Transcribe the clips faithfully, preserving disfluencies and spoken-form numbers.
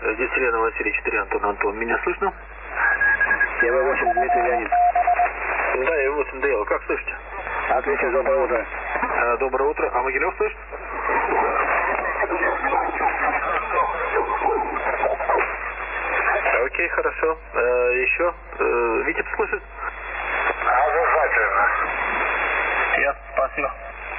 Здесь Елена Василий, четыре, Антон, Антон. Меня слышно? Я вэ восемь, Дмитрий Леонид. Да, я восемь ДЛ. Как слышите? Отлично, доброе утро. А, доброе утро. А Могилев слышит? Окей, хорошо. А, еще? А, Витебск слышит? Обязательно. Я, спасибо.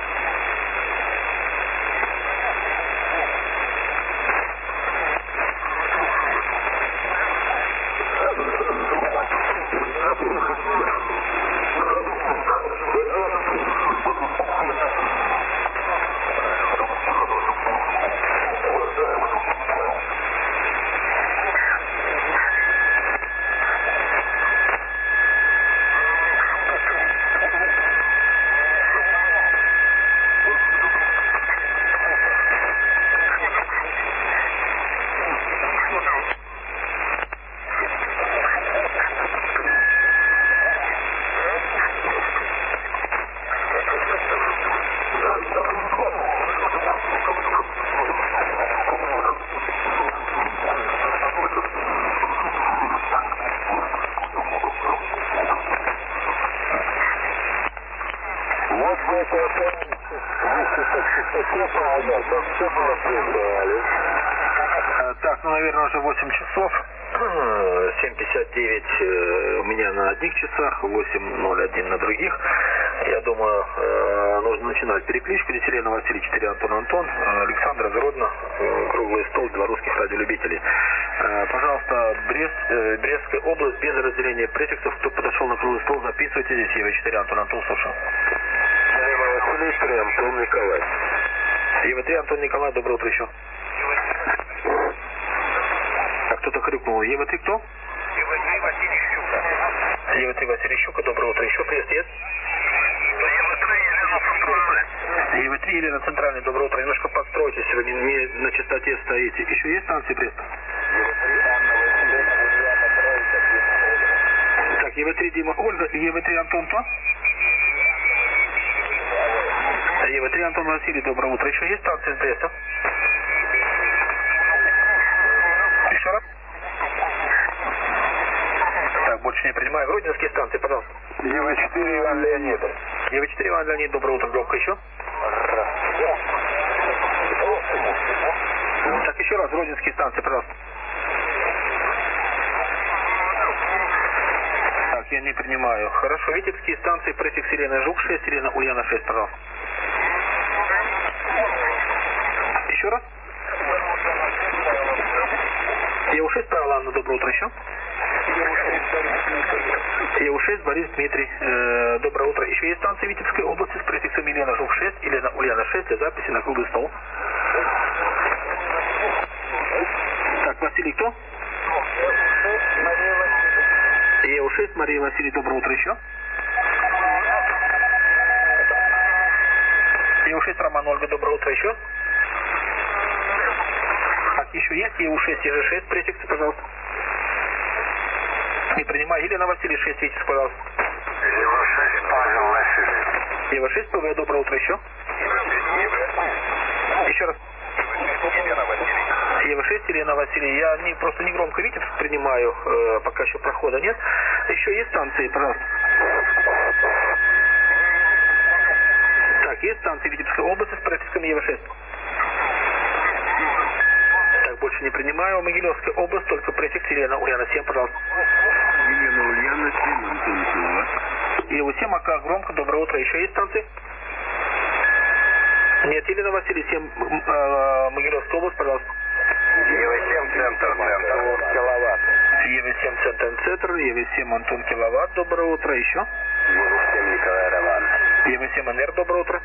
Так, ну, наверное, уже восемь часов. семь пятьдесят девять у меня на одних часах, восемь ноль один на других. Я думаю, нужно начинать перекличку. Здесь Елена Василий, четыре, Антон, Антон. Александр Огородно, круглый стол белорусских радиолюбителей. Пожалуйста, Брест, Брестская область, без разделения префиксов. Кто подошел на круглый стол, записывайте. Здесь Е В четыре, Антон, Антон, слушаю. Елена Василий, четыре, Антон Николай. Е В три, Антон Николай, доброе утро еще. А кто-то крикнул. Е В три кто? Е В три Василий Щука. Е В три Василий Щука, доброе утро еще. Приезд есть? Е В три Елена Центральный. Е В три Елена Центральный, доброе утро. Немножко подстройтесь, вы не, не на частоте стоите. Еще есть станции Бреста? Е В три Анна Василий, Ульяна Троица, Дима Ольга. Так, Е В три Дима Ольга, Е В три Антон кто? Е В три Антон Василий, доброе утро. Еще есть станции из Бреста? Еще раз? Так, больше не принимаю. Гродненские станции, пожалуйста. Е В четыре Иван Леонид. Е В четыре Иван Леонид, доброе утро. Громко еще. Так, еще раз, Гродненские станции, пожалуйста. Так, я не принимаю. Хорошо, Витебские станции, префикс Елена Жук шесть, Елена Ульяна шесть, пожалуйста. Еще раз. Е В шесть, Павел Анна, доброе утро еще. Е В шесть, Борис Дмитрий, э, доброе утро. Еще есть станции Витебской области с префиксом Елена Жук шесть, Елена Ульяна шесть для записи на круглый стол. Так, Василий кто? Е В шесть, Мария Василий, доброе утро еще. Е В шесть, Роман Ольга, доброе утро еще. Так, еще есть Е В шесть, Е Ж шесть, префиксы, пожалуйста. Не принимаю. Елена Василий, шесть, Витязь, пожалуйста. Е В шесть, Павел Василий. Е В шесть, ПВ, доброе утро еще. Еще раз. Елена Василий. Е В шесть, Елена Василий. Я не, просто не громко Витебск принимаю, э, пока еще прохода нет. Еще есть станции, пожалуйста. Так, есть станции Витебской области с префиксом Е В шесть. Так, больше не принимаю. Могилевская область, только префикс Елена Ульяна семь, пожалуйста. Елена Ульяна семь, Антон Киловатт. Е В семь, АК, громко, доброе утро. Еще есть станции? Нет, Елена Василий семь, э, Могилевская область, пожалуйста. Е В семь, центр, центр, киловатт. Е В семь, центр, центр, Е В семь, Антон Киловатт, доброе утро. Еще? Е В семь, Николай Роман. Е В семь, НР, доброе утро.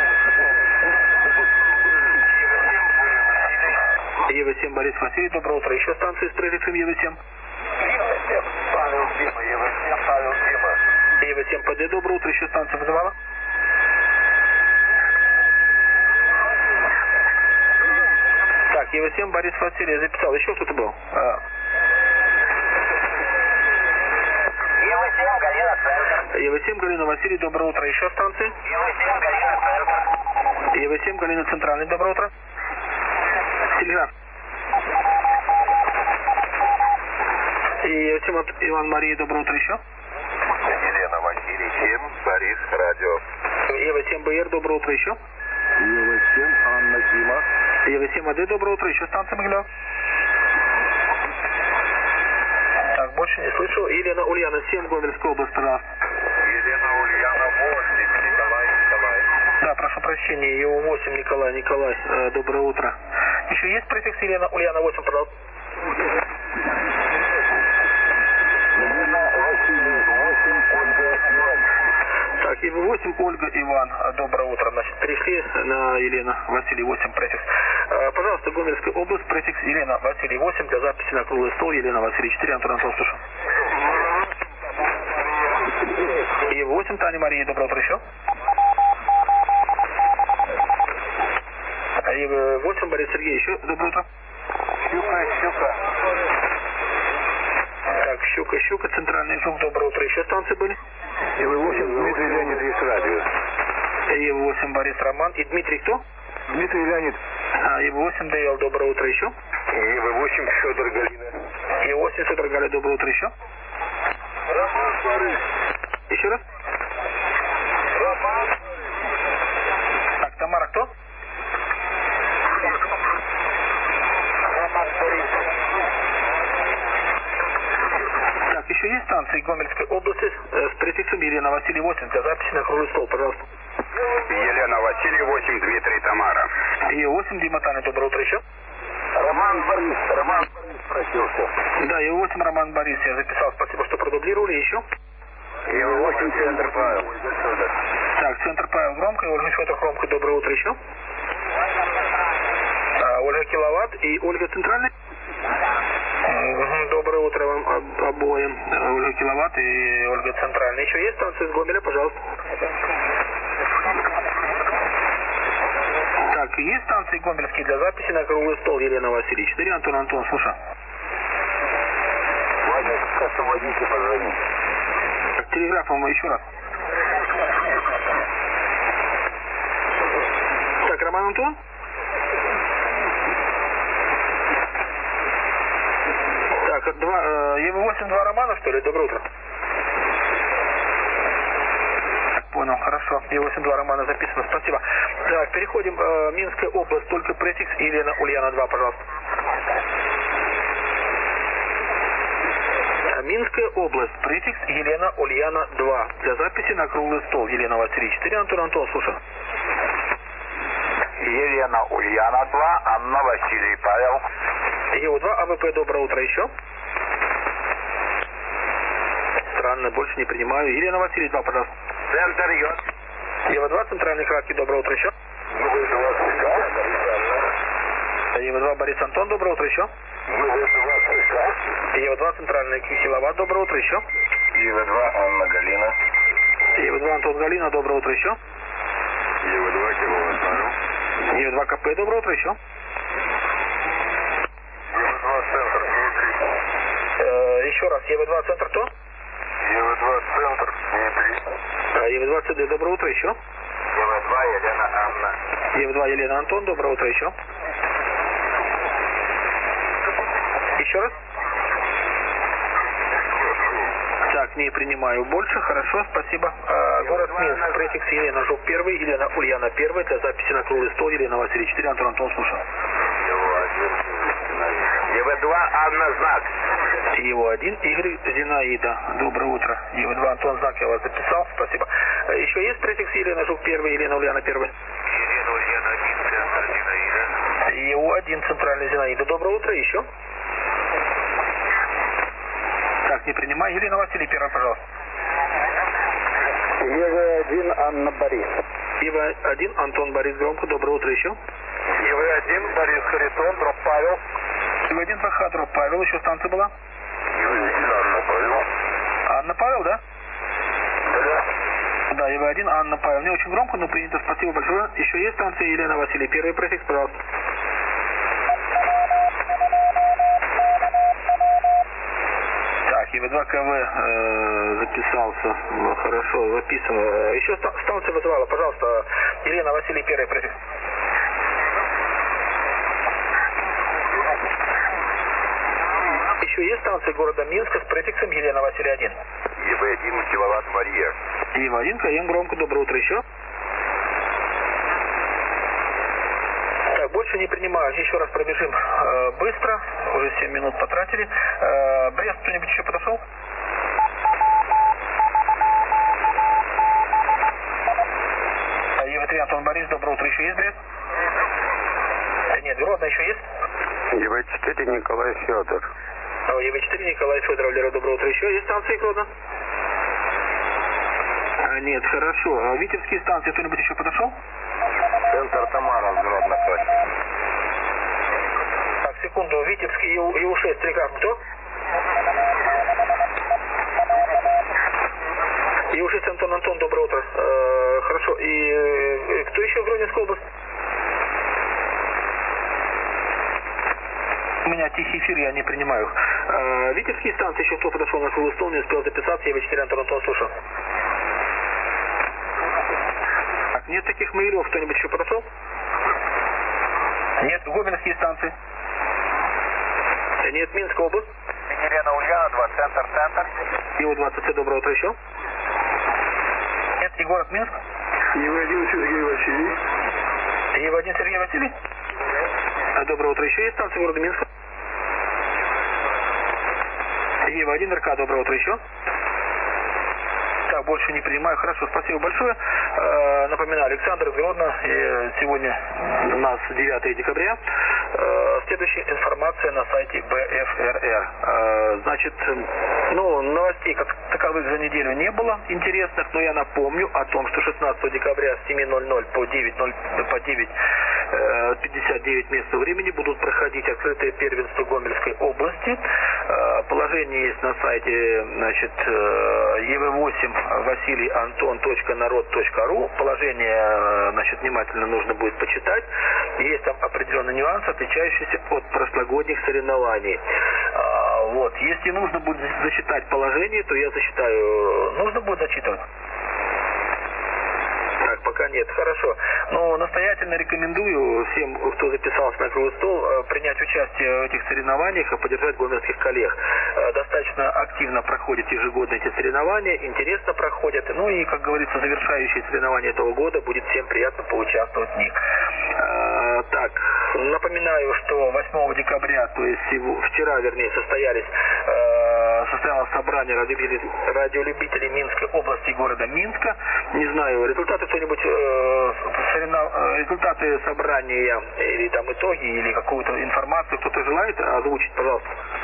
Е В семь, Борис Василий, доброе утро. Еще станции с префиксом Е В семь. Павел Дима, Е В семь, Павел Дима. Е В семь, ПД, доброе утро. Еще станция вызывала? Так, Е В семь, Борис Василий, я записал. Еще кто-то был? А. Е В семь, Галина, центр. Е В семь, Галина Василий, доброе утро. Еще станции? Е В семь, Галина, центр. Е В семь, Галина Центральный, доброе утро. Телеграф. И Тима, Иван, Мария, доброе утро еще. Елена Василий семь, Борис, радио. Ева семь БР, доброе утро еще. Ева семь, Анна, Дима. Ева семь АД, доброе утро еще, станция Могилев. Так, больше не слышу. Елена Ульяна семь, Гомельская область, пожалуйста. Елена Ульяна восемь, Николай, Николай. Да, прошу прощения, Ева восемь, Николай, Николай, э, доброе утро. Еще есть префикс Елена Ульяна восемь, пожалуйста? Елена Василий восемь, Ольга, Иван. Так, Ева восемь, Ольга, Иван, доброе утро. Значит, перешли на Елена Василий восемь, префикс. Э, пожалуйста, Гомельская область, префикс Елена Василий восемь, для записи на круглый стол Елена Василий четыре, Антон Антон, слушаю. Ева восемь, Таня Мария, доброе утро еще. Ева восемь, Борис Сергей, еще доброе утро. Щука, Щука. Так, Щука, Щука, центральный звук, доброе утро. Еще станции были? Ева восемь, Дмитрий Леонид, есть радио. Ева восемь, Борис Роман. И Дмитрий кто? Дмитрий Леонид. А, Ева восемь, ДЛ, доброе утро еще. Ева восемь, Федор, Галина. Ева восемь, Федор, Галя, доброе утро еще. Роман, Борис. Еще раз. Роман. Так, Тамара кто? Роман, Борис. Так, еще есть станции Гомельской области э, с префиксом Елена Василий восемь для записи на круглый стол, пожалуйста. Елена Василий восемь, Дмитрий, Тамара. Ева восемь, Дима, Таня, доброе утро еще. Роман, Борис. Роман, Борис просился. Да, Ева восемь, Роман, Борис, я записал, спасибо, что продублировали. Еще? Ева восемь, центр Павел. Так, центр Павел громко, и Ольга Федор громко, доброе утро еще. А, Ольга Киловатт и Ольга Центральный. Угу, доброе утро вам об, обоим. Ольга Киловатт и Ольга Центральная. Еще есть станция из Гомеля, пожалуйста. Так, есть станции гомельские для записи на круглый стол Елена Василий четыре, Антон Антон, слушай. Ваня, освободите, позвоните. Так, телеграфом еще раз. Так, Роман Антон? Так, два, э, Ева восемь, два Романа, что ли? Доброе утро. Так, понял, хорошо. Ева восемь, два Романа записано, спасибо. Так, переходим. Э, Минская область, только префикс Елена Ульяна два, пожалуйста. Минская область, префикс Елена Ульяна два. Для записи на круглый стол Елена Василий четыре, Антон Антон, слушай. Елена Ульяна два, Анна Василий Павел. Ева два, АВП, доброе утро еще. Странно, больше не принимаю. Елена Василий два, пожалуйста. Центр Йод. Ева два, центральный краткий, доброе утро еще. Ева два, Ева два, Борис Антон, доброе утро еще. Ева два, центральный Киловатт, доброе утро еще. Ева два, Анна Галина. Ева два, Антон Галина, доброе утро еще. Ева два, Киловатт Павел. Ева два, КП, доброе утро еще. Ева два, центр Дмитрий. Э, еще раз, Ева два, центр кто? Ева два, центр Дмитрий. А, Ева два, ЦД, доброе утро еще. Ева два, Елена Анна. Ева два, Елена Антон, доброе утро еще. Еще раз. Так, не принимаю больше, хорошо, спасибо. А, город Минск, префикс Елена Жук первый, Елена Ульяна первый, для записи на круглый стол Елена Василий четыре, Антон Антон, слушаю. Ева два, Анна Знак. Ева один, Игорь Зинаида, доброе утро. Ева два, Антон Знак, я вас записал, спасибо. А, еще есть префикс Елена Жук первый, Елена Ульяна первый? Елена Ульяна один, центр Зинаида. Ева один, центральный Зинаида, доброе утро, еще? Так, не принимаю. Елена Василий первая, пожалуйста. Ева один, Анна Борис. Ева один, Антон Борис, громко, доброе утро еще. Ева один, Борис Харитон, Дроп Павел. Ева один, ВХ, Дроп Павел, еще станция была. Ева один, Анна Павел. Анна Павел, да? Да. Да, Ева один, Анна Павел. Не очень громко, но принято, спасибо большое. Еще есть станция Елена Василий, первый префикс, пожалуйста. Так, Ева два, КВ э, записался, ну, хорошо, записано. Еще ста станция вызывала, пожалуйста, Елена Василий, первый префикс. еще есть станции города Минска с префиксом Елена Василий один? И В один киловатт Мария. И В один, Каем громко, доброе утро еще. Так, больше не принимаю. Еще раз пробежим э, быстро. Уже семь минут потратили. Э, Брест кто-нибудь еще подошел? Е В три Антон Борис, доброе утро. Еще есть Брест? Нет, Гродно еще есть? Е В четыре Николай Федор. Е В четыре Николай Федоров, Лера, доброе утро. Еще есть станции Гродно? А, нет, хорошо. А Витебские станции кто-нибудь еще подошел? Центр Тамара с Гродно просит. Так, секунду. Витебский Ю шесть, телеграф кто? Ю шесть Антон Антон, доброе утро. Э, хорошо. И э, кто еще в Гродненской области? У меня тихий эфир, я не принимаю. Э, Витебские станции еще кто подошел на круглый стол, не успел записаться. Е В четыре Антон Антон, слушаю. Так, нет таких мейлов. Кто-нибудь еще подошел? Нет, Гомельские станции. Нет, Минская область. Елена Ульяна, два, центр, центр. Ю двадцать С, доброе утро еще. Нет, и город Минск. Е В один Сергей Василий. Е В один Сергей Василий. Доброе утро еще есть станция города Минска. Е В один РК, доброе утро еще. Так, больше не принимаю. Хорошо, спасибо большое. Э, напоминаю, Александр из Гродно. И сегодня у нас девятое декабря. Э, следующая информация на сайте Б Ф Р Р. Э, значит, ну, новостей как таковых за неделю не было интересных, но я напомню о том, что шестнадцатого декабря с семи ноль ноль по девять пятьдесят девять местного времени будут проходить открытые первенства Гомельской области. Э, положение есть на сайте, значит, Е В восемь Василий Антон точка народ точка ру. Положение, значит, внимательно нужно будет почитать. Есть там определенные нюансы, отличающиеся от прошлогодних соревнований. А, вот. Если нужно будет зачитать положение, то я зачитаю. Нужно будет зачитывать? Так, пока нет. Хорошо. Но настоятельно рекомендую всем, кто записался на круглый стол, принять участие в этих соревнованиях и поддержать гомельских коллег. Достаточно активно проходят ежегодно эти соревнования, интересно проходят. Ну и, как говорится, завершающие соревнования этого года, будет всем приятно поучаствовать в них. Так, напоминаю, что восьмого декабря, то есть вчера, вернее, состоялись, состоялось собрание радиолюбителей, радиолюбителей Минской области и города Минска. Не знаю, результаты кто-нибудь, э, соревнов... результаты собрания или там итоги, или какую-то информацию кто-то желает озвучить, пожалуйста.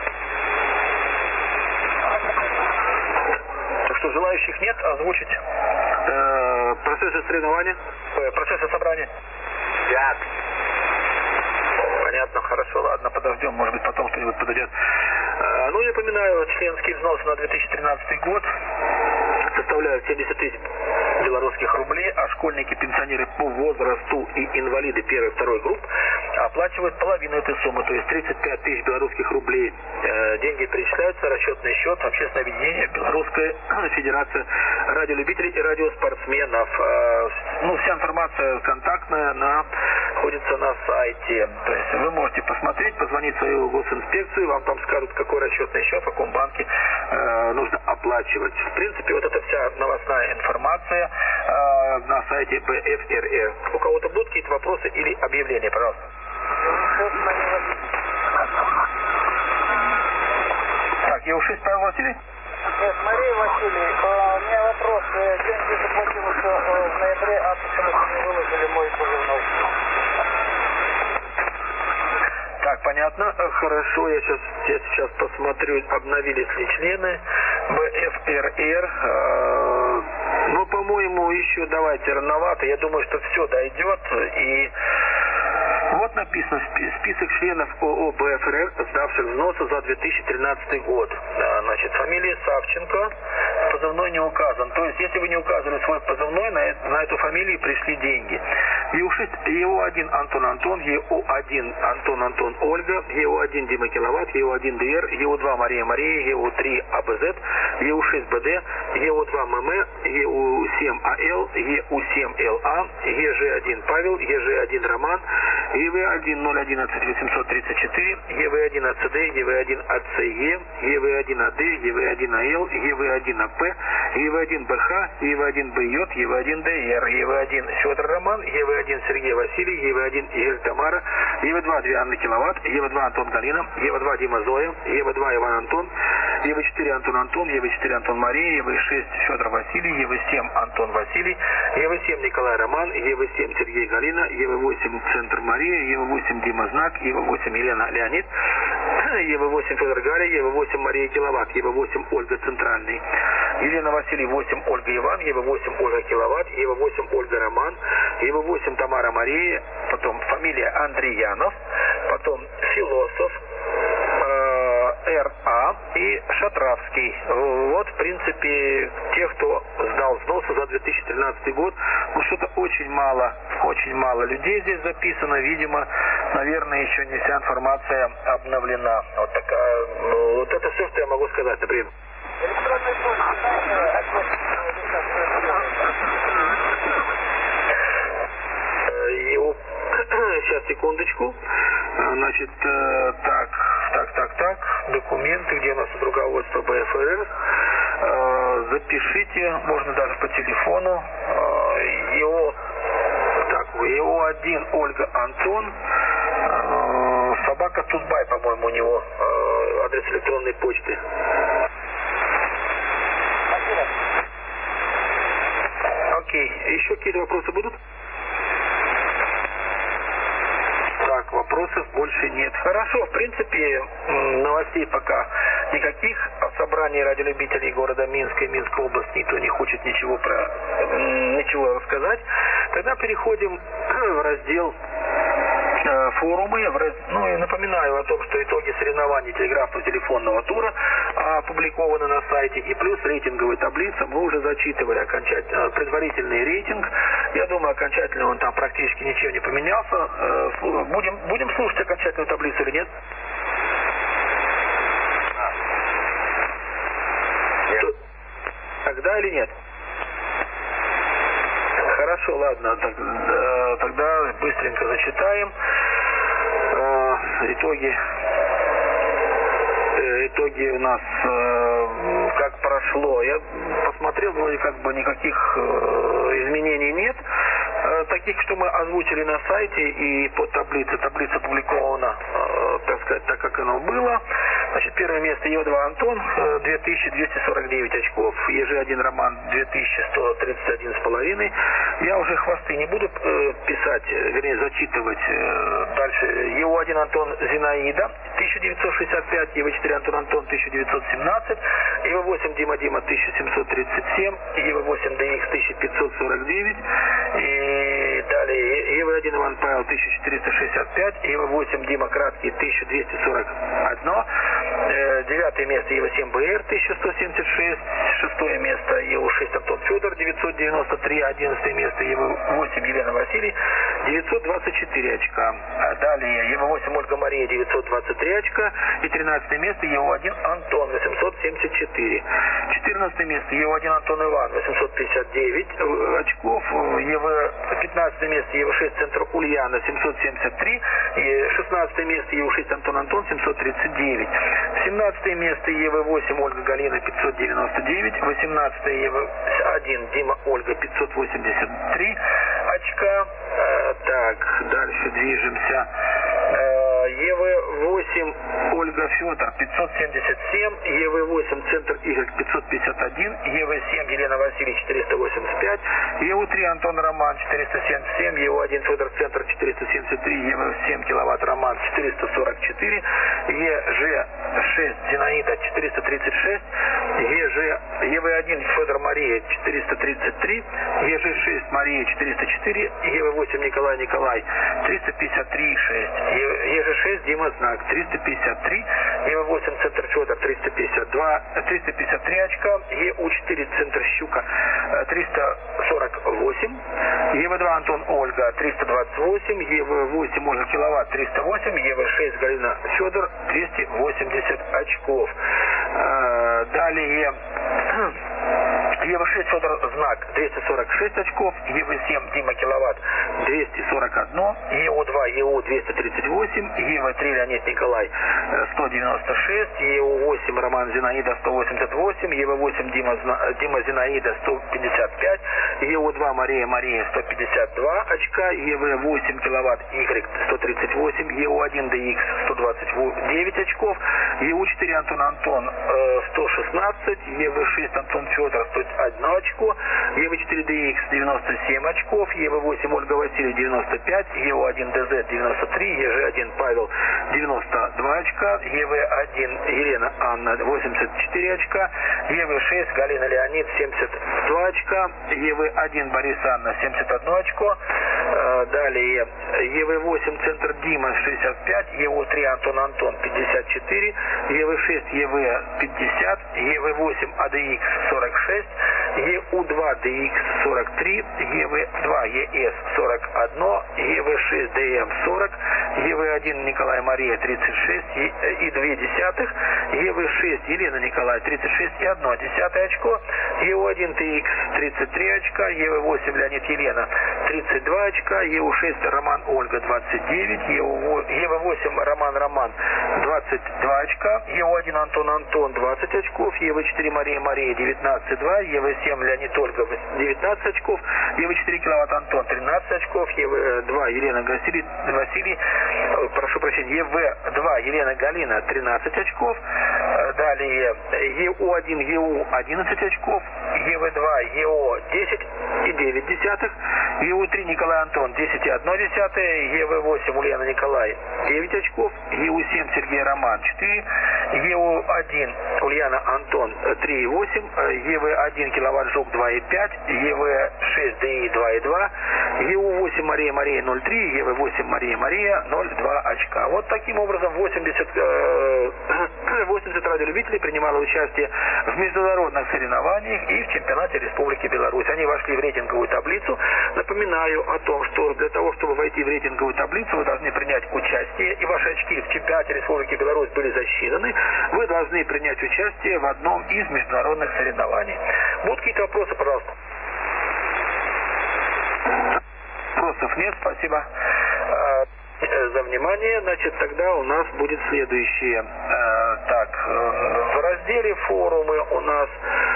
Так что желающих нет, озвучить э, процессы соревнования, э, процессы собрания. Пять. Понятно, хорошо, ладно, подождем, может быть, потом кто-нибудь подойдет. А, ну, я напоминаю, членские взносы на две тысячи тринадцатый год составляют семьдесят тысяч белорусских рублей, а школьники, пенсионеры по возрасту и инвалиды первой и второй групп оплачивают половину этой суммы, то есть тридцать пять тысяч белорусских рублей. Э, деньги перечисляются, расчетный счет, общественное объединение, Белорусская федерация радиолюбителей и радиоспортсменов. Э, ну, вся информация контактная находится на сайте. То есть вы можете посмотреть, позвонить в свою госинспекцию, вам там скажут, какой расчетный счет, в каком банке э, нужно оплачивать. В принципе, вот это вся новостная информация э, на сайте Б Ф Р Р. У кого-то будут какие-то вопросы или объявления, пожалуйста? Так, Е В шесть, Павел Василий? Нет, Мария Василий, у меня вопрос. Деньги заплатилось в ноябре, а почему не выложили мой позывной? Так, понятно. Хорошо, я сейчас, я сейчас посмотрю, обновились ли члены Б Ф Р Р. Э, ну, по-моему, еще давайте рановато. Я думаю, что все дойдет. И вот написано список членов ООО Б Ф Р Р, сдавших взносы за две тысячи тринадцатый год. Значит, фамилия Савченко, позывной не указан. То есть, если вы не указывали свой позывной, на, на эту фамилию пришли деньги. Е У шесть, Е У один Антон Антон, Е У один Антон Антон Ольга, Е У один Дима Киловатт, Е У один Д Р, Е У два Мария Мария, Е У три А Б З, Е У шесть Б Д, Е У два М М, Е У у семь а эл, е у семь эл а, е жэ один Павел, е жэ один Роман, е вэ один ноль одиннадцать восемьсот тридцать четыре, е вэ один а цэ дэ, е вэ один а цэ е, е вэ один а дэ, е вэ один а эл, е вэ один а пэ, е вэ один бэ ха, е вэ один бэ ё, е вэ один дэ эр, е вэ один Федор Роман, е вэ один Сергей Василий, е вэ один Игорь Тамара, е вэ два две Анны Киловатт, е вэ два Антон Галина, е вэ два Дима Зоя, е вэ два Иван Антон, е вэ четыре Антон Антон, е вэ четыре Антон Мария, е вэ шесть Федор Василий, е вэ семь Антон Василий, е вэ семь Николай Роман, е вэ семь Сергей Галина, е вэ восемь Центр Мария, е вэ восемь Дима Знак, е вэ восемь Елена Леонид, е вэ восемь Федор Галя, е вэ восемь Мария Киловатт, е вэ восемь Ольга Центральный, Елена Василий восемь Ольга Иван, е вэ восемь Ольга Киловатт, е вэ восемь Ольга Роман, е вэ восемь Тамара Мария, потом фамилия Андреянов, потом Философ, эр а и Шатравский. Вот, в принципе, те, кто сдал взносы за две тысячи тринадцатый год. Ну, что-то очень мало, очень мало людей здесь записано. Видимо, наверное, еще не вся информация обновлена. Вот такая, ну, вот это все, что я могу сказать, например. Его... Сейчас, секундочку. Значит, так, так, так, так. Документы, где у нас тут руководство бэ эф эр эр. Запишите, можно даже по телефону. ЕО, так, ЕО один Ольга Антон. Собака Тутбай, по-моему, у него адрес электронной почты. Окей, еще какие-то вопросы будут? Так, вопросов больше нет. Хорошо, в принципе, новостей пока никаких. О собрании радиолюбителей города Минска и Минской области никто не хочет ничего про ничего рассказать. Тогда переходим в раздел форумы. Ну и напоминаю о том, что итоги соревнований телеграфного телефонного тура опубликованы на сайте. И плюс рейтинговая таблица. Мы уже зачитывали окончательный, предварительный рейтинг. Я думаю, окончательно он там практически ничем не поменялся. Будем, будем слушать окончательную таблицу или нет? Нет. Тогда или нет? Хорошо, ладно, тогда быстренько зачитаем итоги. Итоги у нас как прошло. Я посмотрел, вроде как бы никаких изменений нет. Таких, что мы озвучили на сайте и по таблице. Таблица опубликована, так сказать, так как оно было. Значит, первое место е два Антон, две тысячи двести сорок девять очков. е жэ один Роман, две тысячи сто тридцать один с половиной. Я уже хвосты не буду э, писать, вернее, зачитывать. Э, дальше е о один Антон Зинаида, тысяча девятьсот шестьдесят пять, е вэ четыре Антон Антон, тысяча девятьсот семнадцать, е вэ восемь Дима Дима, тысяча семьсот тридцать семь, е вэ восемь дэ икс, тысяча пятьсот сорок девять. И далее е вэ один Иван Павел, тысяча четыреста шестьдесят пять, е вэ восемь Дима Краткий, тысяча двести сорок один. Девятое место е вэ семь бэ эр, тысяча сто семьдесят шесть. Шестое место е вэ шесть Антон Федор, девятьсот девяносто три. Одиннадцатое место е вэ восемь Елена Василий, девятьсот двадцать четыре очка. Далее е вэ восемь Ольга Мария, девятьсот двадцать три очка. И тринадцатое место е вэ один Антон, восемьсот семьдесят четыре. четырнадцатое место е вэ один Антон Иван, восемьсот пятьдесят девять очков. е вэ пятнадцатое место е вэ шесть Центр Ульяна, семьсот семьдесят три. И шестнадцатое место е вэ шесть Антон Антон, семьсот тридцать девять. семнадцатое место е вэ восемь Ольга Галина, пятьсот девяносто девять. восемнадцатое е вэ один Дима Ольга, пятьсот восемьдесят три очка. Э, так, дальше движемся. Э, е вэ восемь Ольга Федор, пятьсот семьдесят семь. е вэ восемь Центр Игорь, пятьсот пятьдесят один. е вэ семь Елена Василий, четыреста восемьдесят пять. е вэ три Антон Роман, четыреста семьдесят семь. е вэ один Федор Центр, четыреста семьдесят три. е вэ семь Киловатт Роман, четыреста сорок четыре. е жэ шесть Зинаида, четыреста тридцать шесть. е жэ е вэ один Федор Мария, четыреста тридцать три. е жэ шесть Мария, четыреста четыре. е вэ восемь Николай Николай, триста пятьдесят три и шесть. е жэ шесть Дима Знак, триста пятьдесят три. е вэ восемь Центр Федор, триста пятьдесят два, триста пятьдесят три очка. е у четыре Центр Щука, триста сорок восемь. е вэ два Антон Ольга, триста двадцать восемь. е вэ восемь Ольга Киловатт, триста восемь. е вэ шесть Галина Федор, двести восемьдесят очков. Далее Е В шесть Федор Знак двести сорок шесть очков, Е В семь Дима Киловатт двести сорок один, Е У два Е У двести тридцать восемь, Е В три Леонид Николай сто девяносто шесть, Е У восемь Роман Зинаида сто восемьдесят восемь, Е В восемь Дима, Дима Зинаида сто пятьдесят пять, Е У два Мария Мария сто пятьдесят два очка, Е В восемь Киловатт Y сто тридцать восемь, Е У один Д Х сто двадцать девять очков, Е У четыре Антон Антон сто шестнадцать, Е В шесть Антон Федор сто один очко, Е В четыре Д Х девяносто семь очков, Е В восемь Ольга Василий девяносто пять, Е У один Д З девяносто три, Е Ж один Павел девяносто два очка, Е В один Елена Анна восемьдесят четыре очка, Е В шесть Галина Леонид семьдесят два очка, Е В один Борис Анна семьдесят одно очко, далее Е В восемь Центр Дима шестьдесят пять, Е У три Антон Антон пятьдесят четыре, Е В шесть Е В пятьдесят, Е В восемь А Д Х сорок шесть, Е У два Д Х сорок три, Е В два Е С сорок один, Е В шесть Д М сорок, Е В один Николай Мария тридцать шесть и две десятых, Е В шесть Елена Николай тридцать шесть и одно десятое очко, Е У один Т Х тридцать три очка, Е В восемь Леонид Елена тридцать два очка, Е У шесть Роман Ольга двадцать девять, Е В восемь Роман Роман двадцать два очка, Е У один Антон Антон двадцать очков, Е В четыре Мария Мария девятнадцать два, Е В семь Леонид Ольга девятнадцать очков, Е В четыре Киловатт Антон тринадцать очков, Е В два Елена Василий, Василий прошу прощения, Е В два Елена Галина тринадцать очков, далее Е У один Е У одиннадцать очков, Е В два Е О десять и девять десятых, Е У три Николай Антон десять и одно десятое, Е В восемь Ульяна Николай девять очков, Е У семь Сергей Роман четыре, Е У один Ульяна Антон три и восемь, Е В один Киловатт Жук два и пять, Е В шесть Д И два и два, Е У восемь Мария Мария ноль три, Е В восемь Мария Мария ноль два очка. Вот таким образом восемьдесят, восемьдесят радиолюбителей принимало участие в международных соревнованиях и в чемпионате Республики Беларусь. Они вошли в рейтинговую таблицу. Напоминаю о том, что для того, чтобы войти в рейтинговую таблицу, вы должны принять участие, и ваши очки в чемпионате Республики Беларусь были засчитаны. Вы должны принять участие в одном из международных соревнований. Будут какие-то вопросы, пожалуйста? Вопросов нет, спасибо за внимание. Значит, тогда у нас будет следующее. Так, в разделе форумы у нас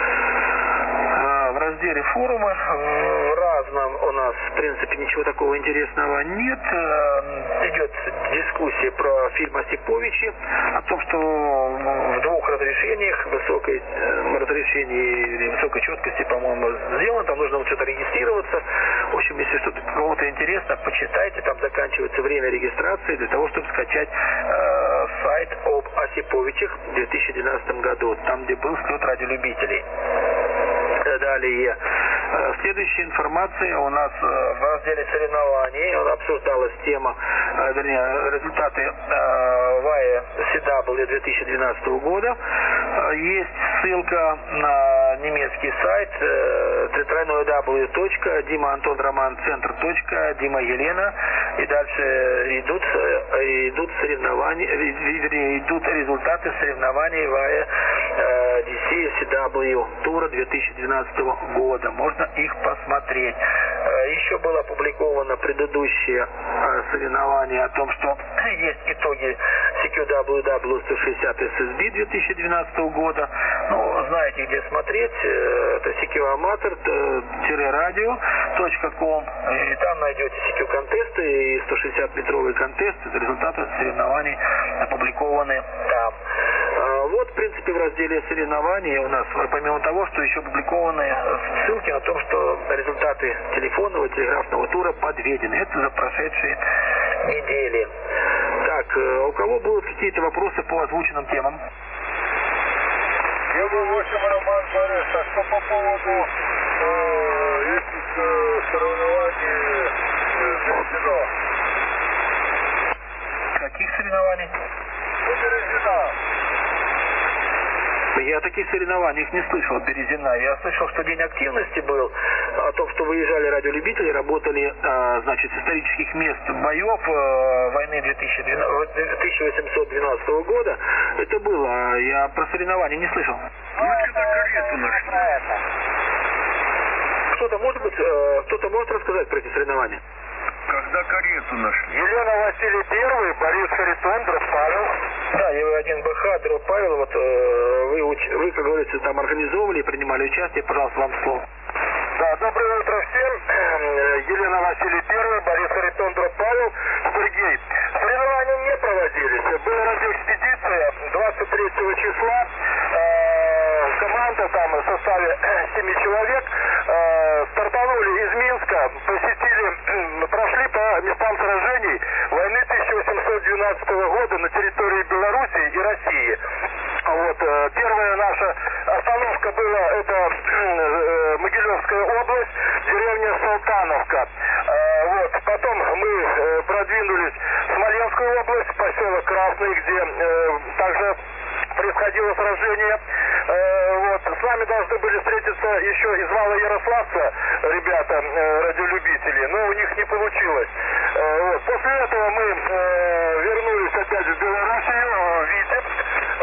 в разделе форумы в разном у нас, в принципе, ничего такого интересного нет. Идет дискуссия про фильм Осиповичи, о том, что в двух разрешениях, высокой разрешении или высокой четкости, по-моему, сделано, там нужно вот что-то регистрироваться. В общем, если что-то кому-то интересно, почитайте, там заканчивается время регистрации для того, чтобы скачать э, сайт об Осиповичах в две тысячи двенадцатом году, там, где был слет радиолюбителей. Далее. Следующая информация у нас в разделе соревнований обсуждалась тема, вернее, результаты ВАЭ Си Дабл Ю две тысячи двенадцатого года. Есть ссылка на немецкий сайт дабл ю дабл ю дабл ю точка дима антон роман центр точка дима елена, и дальше идут идут соревнования, вернее, идут результаты соревнований ВАЭ Ди Си Си Дабл Ю тура две тысячи двенадцатого года. Можно их посмотреть. Еще было опубликовано предыдущее соревнование о том, что есть итоги Си Кью дабл ю дабл ю сто шестьдесят Эс Эс Би две тысячи двенадцатого года. Ну, знаете, где смотреть. Это си кью аматор радио точка ком. И там найдете си кью контесты и сто шестьдесят метровый контест. Это результаты соревнований опубликованы там. Вот, в принципе, в разделе соревнований у нас, помимо того, что еще опубликованы ссылки о том, что результаты телефонного и телеграфного тура подведены. Это за прошедшие недели. Так, у кого будут какие-то вопросы по озвученным темам? Е В восемь Роман Борис, а что по поводу э, этих э, соревнований Березина? Каких соревнований? Березина. Я о таких соревнованиях не слышал от Березина. Я слышал, что день активности был, о том, что выезжали радиолюбители, работали, э, значит, с исторических мест боев э, войны тысяча восемьсот двенадцатого года. Это было. Я про соревнования не слышал. Ну, это карету нашли. кто-то может быть, э, кто-то может рассказать про эти соревнования? Когда карету нашли? Елена Василий Первый, Борис Харитон, Дроб Павел. Да, Е В один Б Х, Дроб Павел, вот э, вы, уч- вы, как говорится, там организовывали и принимали участие, пожалуйста, вам слово. Да, доброе утро всем. Елена Василий Первый, Борис Харитон, Дроб Павел, Сергей. Соревнования не проводились. Была радиоэкспедиция двадцать третьего числа. Э, команда там в составе семи человек э, стартанули из Минска, посетили, прошли по местам сражений войны тысяча восемьсот двенадцатого года на территории Белоруссии и России. Вот, э, первая наша остановка была, это э, Могилевская область, деревня Салтановка. Э, вот, потом мы э, продвинулись в Смоленскую область, поселок Красный, где э, также происходило сражение. Э, вот, с нами должны были встретиться еще из Вала Ярославца ребята, э, радиолюбители, но у них не получилось. Э, вот, после этого мы э, вернулись опять в Белоруссию, в Витебск,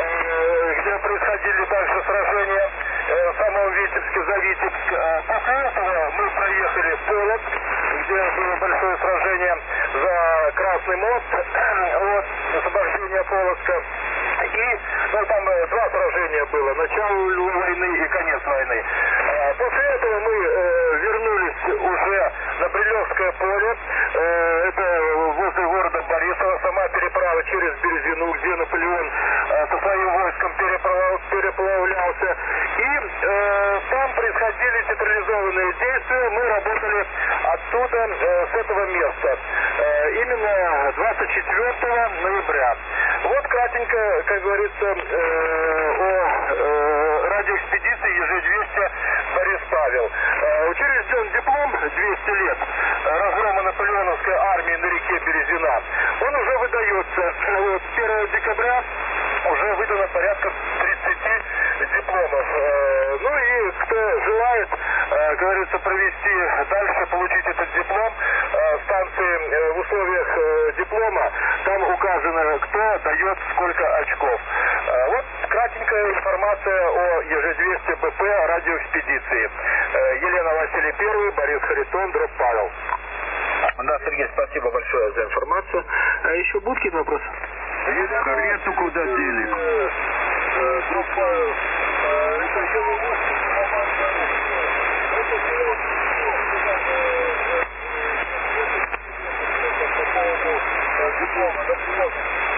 э, где происходили также сражения э, в самом Витебске, за Витебск. Э, после этого мы проехали в Полоцк, где было большое сражение за Красный мост, вот, освобождение Полоцка. И, ну, там э, два сражения было, начало войны и конец войны. Э, после этого мы э, вернулись уже на Брилевское поле, э, это возле города Борисова, сама переправа через Березину, где Наполеон э, со своим войском переправ... переплавлялся. И э, там происходили театрализованные действия, мы работали оттуда, э, с этого места, э, именно двадцать четвёртого ноября. Вот кратенько, как говорится, э, о э, радиоэкспедиции Е Ж двести Борис Павел. Э, учрежден диплом двести лет разгрома наполеоновской армии на реке Березина. Он уже выдается. Вот, первого декабря уже выдано порядка тридцати дипломов. Э, ну и кто желает, э, говорится, провести дальше, получить этот диплом, э, станции э, в условиях э, диплома, там указано, кто дает сколько очков. Э, вот кратенькая информация о Е Ж двести Б П радиоэкспедиции. Э, Елена Василий Первый, Борис Харитон, Дроб Павел. Да, Сергей, спасибо большое за информацию. А еще будут какие-то вопросы? Карету куда дели? Дроб Павел. Это Е В восемь, команда. Это дело диплома, диплома.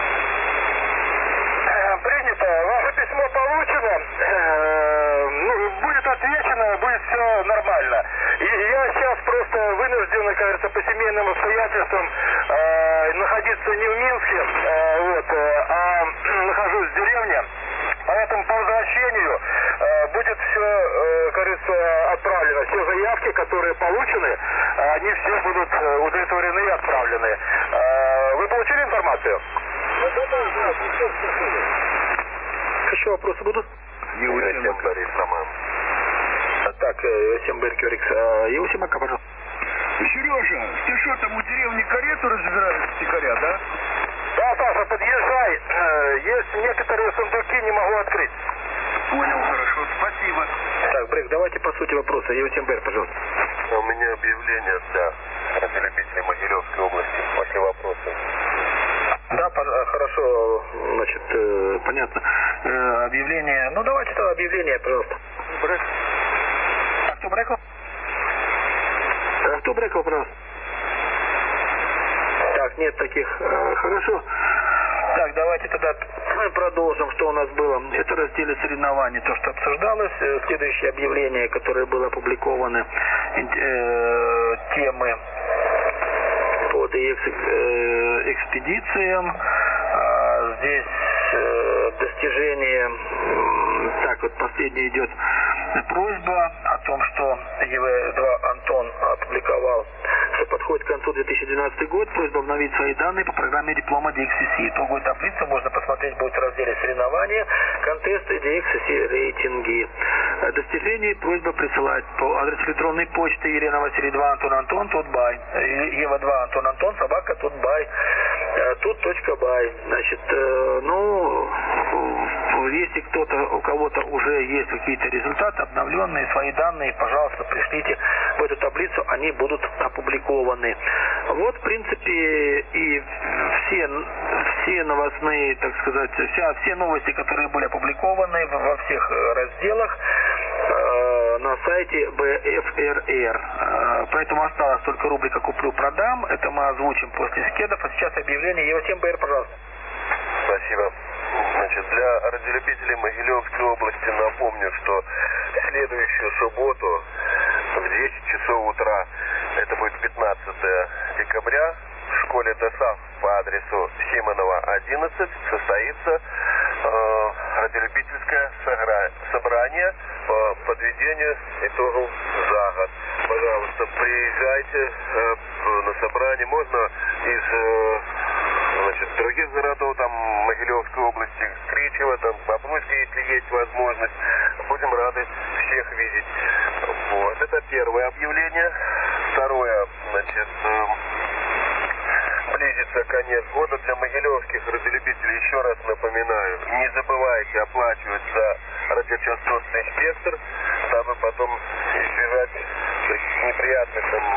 Принято. Ваше письмо получено. Ну, будет отвечено, будет все нормально. И я сейчас просто вынужден, как говорится, по семейным обстоятельствам э, находиться не в Минске, э, вот, э, а нахожусь в деревне. Поэтому по возвращению э, будет все, э, кажется, отправлено. Все заявки, которые получены, э, они все будут э, удовлетворены и отправлены. Э, вы получили информацию? Еще вопросы будут? Еусим Борис Саман. Так, Еусим Беркюрикс. Еусим Ака, пожалуйста. Сережа, ты что там у деревни карету разбираешь стихаря, да? Да, Саша, подъезжай. Есть некоторые сундуки, не могу открыть. Понял, хорошо, спасибо. Так, Брейк, давайте по сути вопроса. Еусим Бер, пожалуйста. У меня объявление для радиолюбителей Могилевской области. Ваши вопросы. Да, хорошо, значит, э, понятно. Э, объявление, ну давайте тогда объявление, пожалуйста. Брейк. А кто Брейкл? А кто Брейкл, пожалуйста? Так, нет таких. Э, хорошо. Так, давайте тогда продолжим, что у нас было. Это разделы соревнований, то, что обсуждалось. Следующее объявление, которое было опубликовано, э, темы по экспедициям. А, здесь э, достижение, так вот последняя идет просьба о том, что Е В два Антон опубликовал, что подходит к концу две тысячи двенадцатый год, просьба обновить свои данные по программе диплома Ди Икс Си Си. Итоговую таблицу можно посмотреть будет в разделе соревнования, контесты, Ди Икс Си Си рейтинги. Достижение, просьба присылать по адресу электронной почты Елена Василий два Антон Антон Тутбай, Е В два Антон Антон собака Тутбай, тут точка бай. Значит, ну, если кто-то, у кого-то уже есть какие-то результаты, обновленные, свои данные, пожалуйста, пришлите в эту таблицу, они будут опубликованы. Вот, в принципе, и все, все новостные, так сказать, вся, все новости, которые были опубликованы во всех разделах э, на сайте бэ эф эр эр. Э, поэтому осталась только рубрика «Куплю-продам». Это мы озвучим после скедов. А сейчас объявление. Евсем Б Р, пожалуйста. Спасибо. Значит, для радиолюбителей Могилевской области напомню, что в следующую субботу в десять часов утра, это будет пятнадцатое декабря, в школе ДОСААФ по адресу Симонова, одиннадцать, состоится э, радиолюбительское собрание по подведению итогов за год. Пожалуйста, приезжайте э, на собрание. Можно из э, значит, других городов, там, Могилевской области, Кричева, там, Бобруйска, если есть возможность. Будем рады всех видеть. Вот. Это первое объявление. Второе, значит, э, близится конец года. Для могилевских радиолюбителей еще раз напоминаю, не забывайте оплачивать за радиочастотный спектр, дабы потом избежать неприятных там,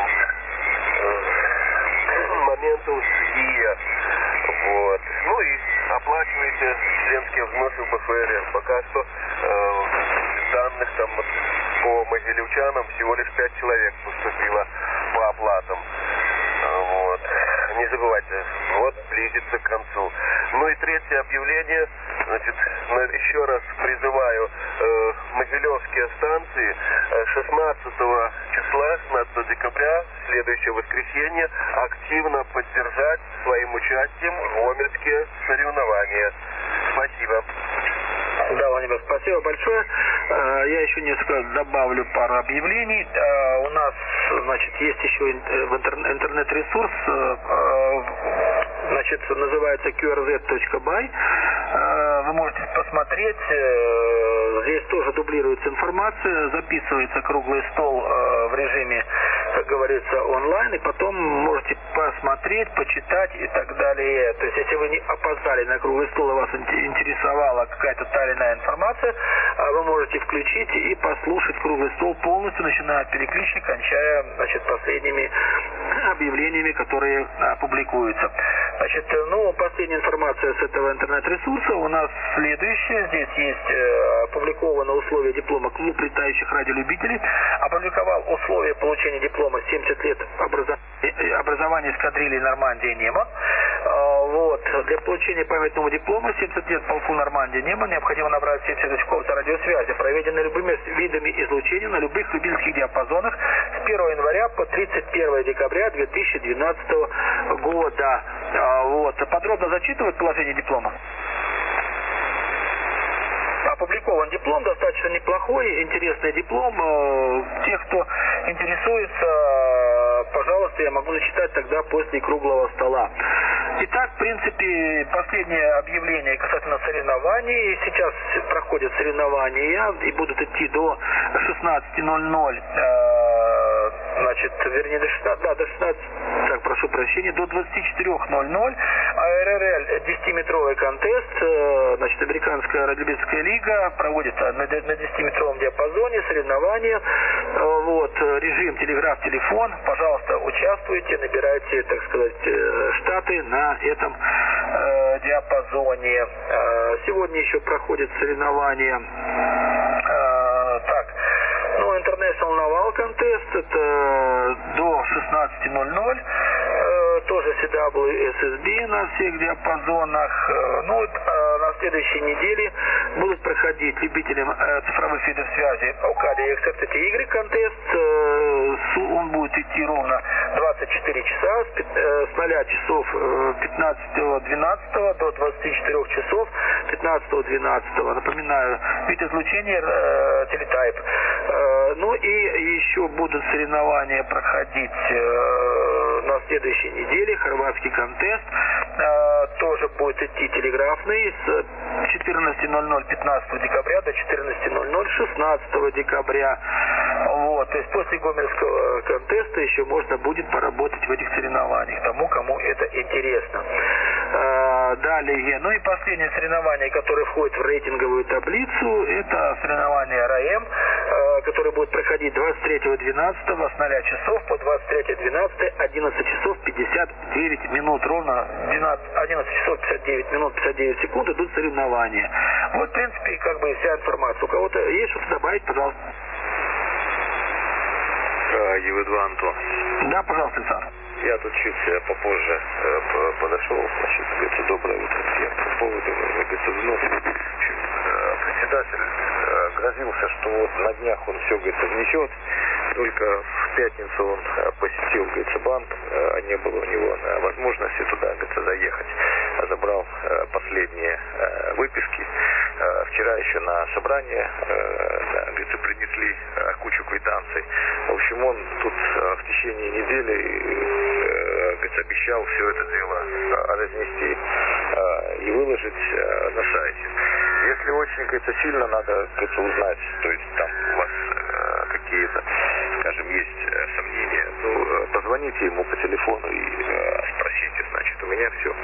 э, моментов с ГИА. Вот. Ну и оплачивайте членские взносы в бэ эф эр. Пока что э, данных там по могилевчанам всего лишь пять человек поступило по оплатам. Вот. Не забывайте, вот близится к концу. Ну и третье объявление, значит, еще раз призываю э, могилевские станции шестнадцатого числа, шестнадцатого декабря, следующее воскресенье, активно поддержать своим участием гомельские соревнования. Спасибо. Да, Владимир, спасибо большое. Я еще несколько добавлю пару объявлений. У нас, значит, есть еще интернет-ресурс, значит, называется кью ар зет точка бай. Вы можете посмотреть. Здесь тоже дублируется информация, записывается круглый стол в режиме, как говорится, онлайн, и потом можете посмотреть, почитать и так далее. То есть, если вы не опоздали на круглый стол и вас интересовала какая-то та или иная информация, вы можете включить и послушать круглый стол полностью, начиная от переклички, кончая, значит, последними объявлениями, которые публикуются. Значит, ну, последняя информация с этого интернет-ресурса у нас следующая. Здесь есть опубликовано условия диплома клуб летающих радиолюбителей. Опубликовал условия получения диплома семьдесят лет образования, образования эскадрильи Нормандия Немо. Вот. Для получения памятного диплома семьдесят лет полку Нормандия Немо необходимо набрать семь сертификатов за радиосвязи, проведенные любыми видами излучения на любых любительских диапазонах с первого января по тридцать первое декабря две тысячи двенадцатого года. Вот. Подробно зачитывают положение диплома. Опубликован диплом, достаточно неплохой, интересный диплом. Те, кто интересуется, пожалуйста, я могу зачитать тогда после круглого стола. Итак, в принципе, последнее объявление касательно соревнований. Сейчас проходят соревнования и будут идти до шестнадцати ноль-ноль. Значит, вернее, до шестнадцати, да, до шестнадцати, так, прошу прощения, до двадцати четырёх ноль-ноль. а эр эр эл десятиметровый контест, значит, Американская радиолюбительская лига проводит на десятиметровом диапазоне соревнования. Вот, режим телеграф-телефон. Пожалуйста, участвуйте, набирайте, так сказать, штаты на этом э, диапазоне. Э, сегодня еще проходят соревнования. Э, так, ну, International Naval Contest, это до шестнадцати ноль-ноль. Э, тоже си дабл ю эс эс би на всех диапазонах. Э, ну, вот, э, на следующей неделе будут проходить любителям э, цифровых видов связи Окадия икс эр ти ти игрек контест. Э, он будет идти ровно двадцать четыре часа с, э, с ноля часов э, пятнадцатого двенадцатого до двадцати четырёх часов пятнадцатого двенадцатого. Напоминаю, вид излучения э, телетайп. Э, ну и еще будут соревнования проходить э, на следующей неделе. Хорватский контест. Э, тоже будет идти телеграфный с четырнадцати ноль-ноль пятнадцатого декабря до четырнадцати ноль-ноль шестнадцатого декабря. Вот. то есть после Гомельского контеста еще можно будет поработать в этих соревнованиях, тому, кому это интересно. А, далее, ну и последнее соревнование, которое входит в рейтинговую таблицу, это соревнование РАЭМ, а, которое будет проходить двадцать третьего двенадцатого с ноля часов по двадцать третье двенадцатое, одиннадцать часов пятьдесят девять минут, ровно одиннадцать часов пятьдесят девять минут пятьдесят девять секунд идут соревнования. Вот, в принципе, как бы вся информация. У кого-то есть что-то добавить, пожалуйста. Е вэ два Антон. Да, пожалуйста, Александр. Я тут чуть попозже э, подошел, значит, говорится, доброе утро всем. По поводу, говорится, взноса. Э, председатель э, грозился, что вот на днях он все, говорится, внесет. Только в пятницу он э, посетил, говорится, банк, э, не было у него э, возможности туда, говорится, заехать. Забрал э, последние э, выписки. Э, вчера еще на собрание, э, да, говорится, принесли э, кучу квитанций. В общем, он тут э, в течение недели э, говорится, обещал все это дело э, разнести э, и выложить э, на сайте. Если очень, говорится, сильно надо, говорится, узнать, то есть там у вас э, какие-то, скажем, есть э, сомнения, ну, э, позвоните ему по телефону и э, спросите, значит, у меня все.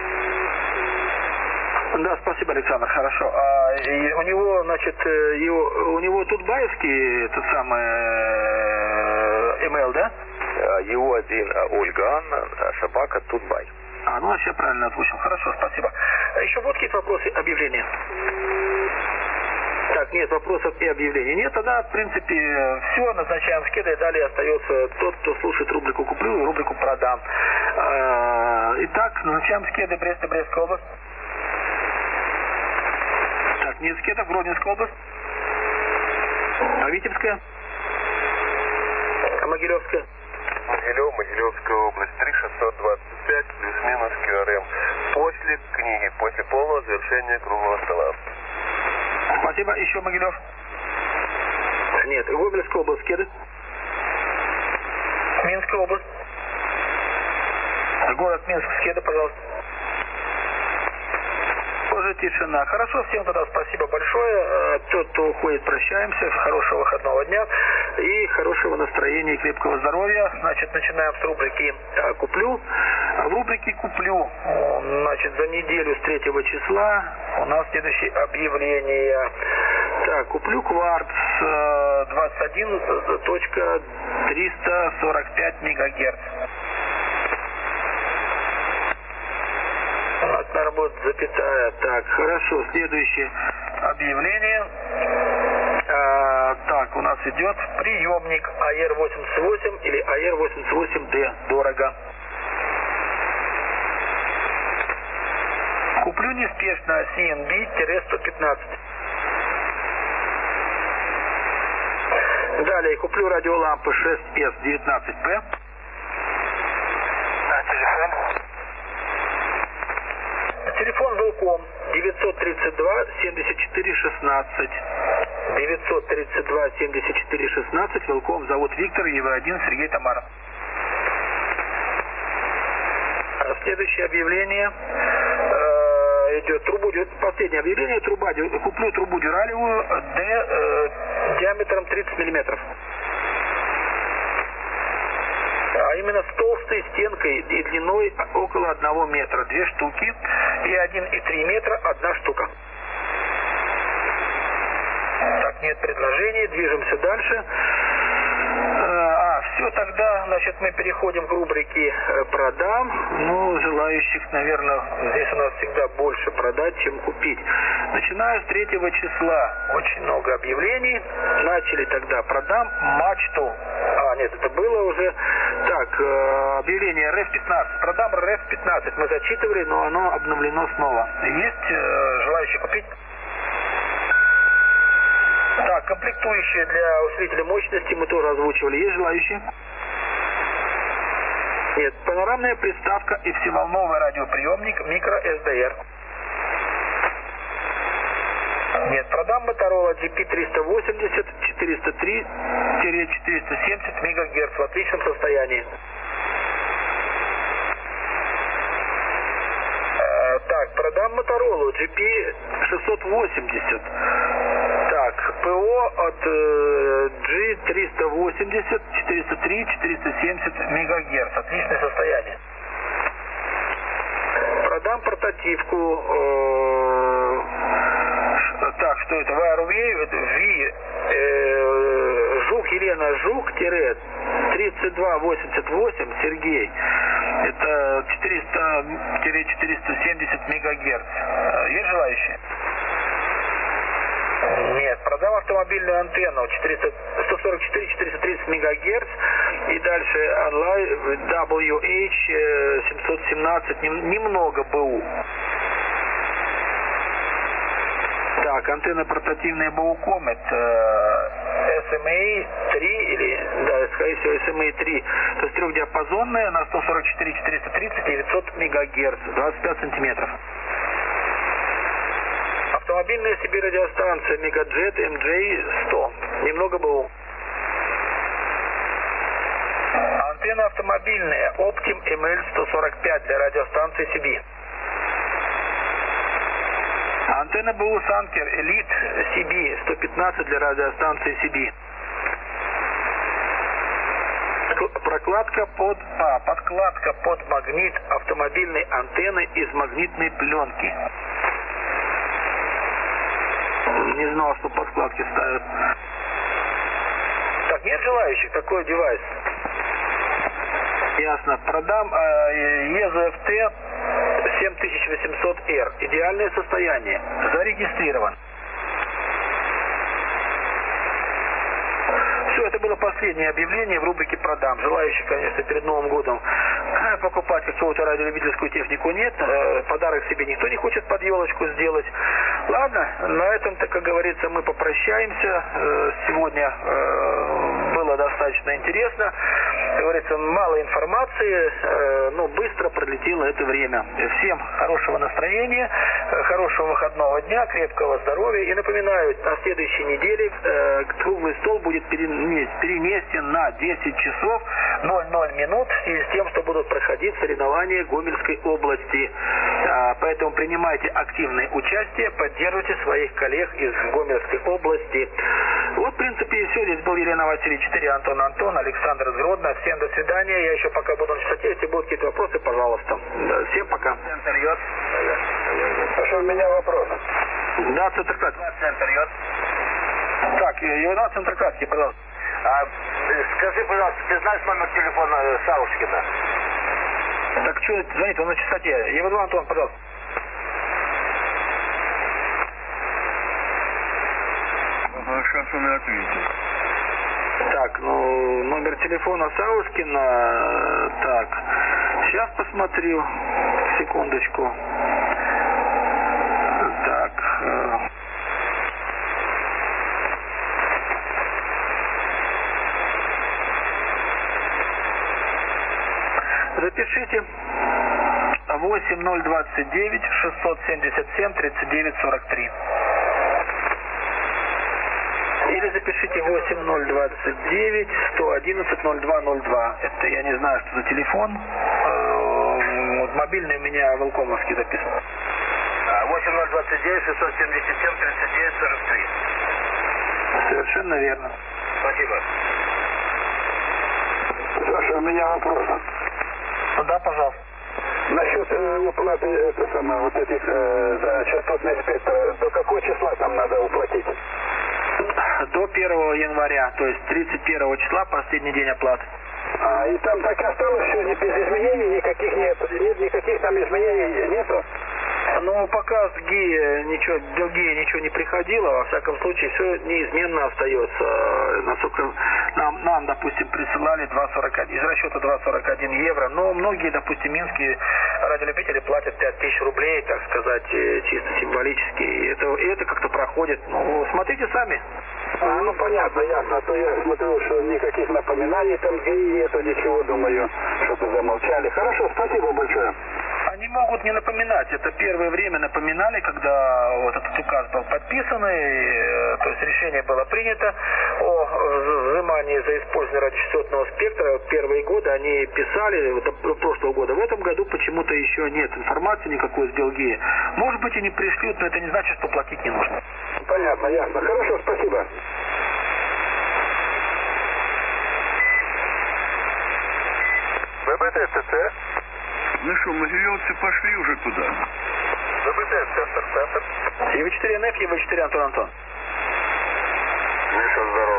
Да, спасибо, Александр, хорошо. А, и у него, значит, его, у него тутбаевский тот самый email, да? Ю один Ольга Анна, собака Тутбай. А, ну вообще правильно озвучил. Хорошо, спасибо. А еще вот какие вопросы, объявления? Так, нет, вопросов и объявлений нет. Тогда, в принципе, все, назначаем скеды, и далее остается тот, кто слушает рубрику «Куплю» и рубрику «Продам». А, итак, назначаем скеды, Брест и Брестская область. Так, нет скедов, Гродненская область. А Витебская? А Могилевская? Могилев, Могилевская область, три шестьсот двадцать пять, плюс-минус ка эр эм. После книги, после полного завершения круглого стола. Спасибо. Еще Могилев? Нет. Гомельская область, скеды? Минская область? Город Минск, скеды, пожалуйста. Тоже тишина. Хорошо, всем тогда спасибо большое. Тот, кто уходит, прощаемся. Хорошего выходного дня и хорошего настроения и крепкого здоровья. Значит, начинаем с рубрики «Куплю». В рубрике «Куплю», значит, за неделю с третьего числа у нас следующее объявление. Так, куплю кварц двадцать один точка триста сорок пять мегагерц. У нас работает запятая. Так, хорошо. Следующее объявление. А, так, у нас идет приемник а эр восемьдесят восемь или а эр восемьдесят восемь дэ. Дорого. Куплю неспешно си эн би сто пятнадцать. Далее куплю радиолампы шесть эс девятнадцать пэ. А телефон? Телефон Велком девятьсот тридцать два семьдесят четыре шестнадцать. девятьсот тридцать два семьдесят четыре шестнадцать. Велком. Зовут Виктор, е вэ один, Сергей, Тамара. А следующее объявление э, идет трубу, последнее объявление, труба, куплю трубу дюралевую D э, диаметром тридцать миллиметров. А именно с толстой стенкой и длиной около одного метра. Две штуки. И один и три метра одна штука. Так, нет предложений. Движемся дальше. А, все, тогда, значит, мы переходим к рубрике «Продам». Ну, желающих, наверное, здесь у нас всегда больше продать, чем купить. Начиная с третьего числа. Очень много объявлений. Начали тогда «Продам мачту». А, нет, это было уже. Так, объявление эр эф пятнадцать. «Продам эр эф пятнадцать». Мы зачитывали, но оно обновлено снова. Есть э, желающие купить? Так, комплектующие для усилителя мощности мы тоже озвучивали. Есть желающие? Нет. Панорамная приставка и всеволновый радиоприемник микро-эс дэ эр. Нет. Продам Motorola джи пи триста восемьдесят четыреста три четыреста семьдесят мегагерц в отличном состоянии. Так, продам Motorola джи пи шестьсот восемьдесят. Так, ПО от э, джи триста восемьдесят, четыреста три, четыреста семьдесят мегагерц. Отличное состояние. Продам портативку. Э, так, что это? Вайервей, Ви, э, Жук, Елена Жук, тире, тридцать два восемьдесят восемь, Сергей. Это четыреста четыреста семьдесят мегагерц. Есть желающие? Нет, продам автомобильную антенну сто сорок четыре четыреста тридцать мегагерц и дальше онлайн дабл ю эйч семьсот семнадцать, немного БУ. Так, антенна портативная БУКом, это эс эм эй три или, да, скорее всего эс эм эй три, то есть трехдиапазонная на сто сорок четыре четыреста тридцать, девятьсот мегагерц, двадцать пять сантиметров. Автомобильная себе радиостанция Мегаджет эм джей сто, немного БУ. Антенна автомобильная Optim эм эл сто сорок пять для радиостанции си би. Антенна БУ Санкер Elite си би сто пятнадцать для радиостанции си би. Прокладка под, а, подкладка под магнит автомобильной антенны из магнитной пленки. Не знал, что подкладки ставят. Так, нет желающих такой девайс? Ясно. Продам э, ЕЗФТ семь тысяч восемьсот эр. Идеальное состояние. Зарегистрирован. Все, это было последнее объявление в рубрике «Продам». Желающих, конечно, перед Новым годом покупать какую-то радиолюбительскую технику нет. Подарок себе никто не хочет под елочку сделать. Ладно, на этом-то, как говорится, мы попрощаемся. Сегодня было достаточно интересно. Как говорится, мало информации, но быстро пролетело это время. Всем хорошего настроения, хорошего выходного дня, крепкого здоровья. И напоминаю, на следующей неделе круглый стол будет перенесен на десять часов ноль ноль минут в связи с тем, что будут проходить соревнования Гомельской области. Поэтому принимайте активное участие, поддерживайте своих коллег из Гомельской области. Вот, в принципе, и все. Здесь был Елена Васильевич четыре, Антон Антон, Александр из Гродно. Всем до свидания. Я еще пока буду на частоте. Если будут какие-то вопросы, пожалуйста. Всем пока. Центр Йод. Прошу, у меня вопрос. Да, центр Кратки. Центр Йод. Так, Йода, центр Кратки, пожалуйста. А, скажи, пожалуйста, ты знаешь номер телефона Саушкина? Так, что звонит? Он на частоте. Е два, Антон, пожалуйста. Ага, сейчас он и ответит. Так, ну, номер телефона Саушкина. Так, сейчас посмотрю. Секундочку. Так. Запишите восемь ноль двадцать девять шестьсот семьдесят семь тридцать девять сорок три. Или запишите восемь ноль двадцать девять сто одиннадцать ноль два ноль два. Это я не знаю, что за телефон. Вот мобильный у меня Волкомовский записан. восемь ноль двадцать девять шестьсот семьдесят семь тридцать девять сорок три. Совершенно верно. Спасибо. Саша, у меня вопрос. Да, пожалуйста. Насчет э, уплаты это самое, вот этих э, за частотный спектр, до какого числа там надо уплатить? До первого января, то есть тридцать первого числа, последний день оплаты. А, и там так и осталось все, ни без изменений, никаких нет, нет никаких там изменений нету? Ну, пока с ГИИ ничего, до ГИИ ничего не приходило, во всяком случае, все неизменно остается. Насколько нам, нам, допустим, присылали два сорок один, из расчета два сорок один евро, но многие, допустим, минские радиолюбители платят пять тысяч рублей, так сказать, чисто символически. И это, и это как-то проходит. Ну, смотрите сами. А, ну, понятно, ясно. А то я смотрю, что никаких напоминаний там ГИИ нету, ничего, думаю, что-то замолчали. Хорошо, спасибо большое. Они могут не напоминать. Это первое время напоминали, когда вот этот указ был подписан, и, то есть решение было принято о взимании за использование радиочастотного спектра. Первые годы они писали, вот, прошлого года. В этом году почему-то еще нет информации никакой из Белгии. Может быть, и не пришлют, но это не значит, что платить не нужно. Понятно, ясно. Хорошо, спасибо. ББТ, ЦЦ. Ну что, могилевцы пошли уже туда? ББТ, центр, центр. Е В четыре эн эф, Е В четыре Антон Антон. Миша, здорово.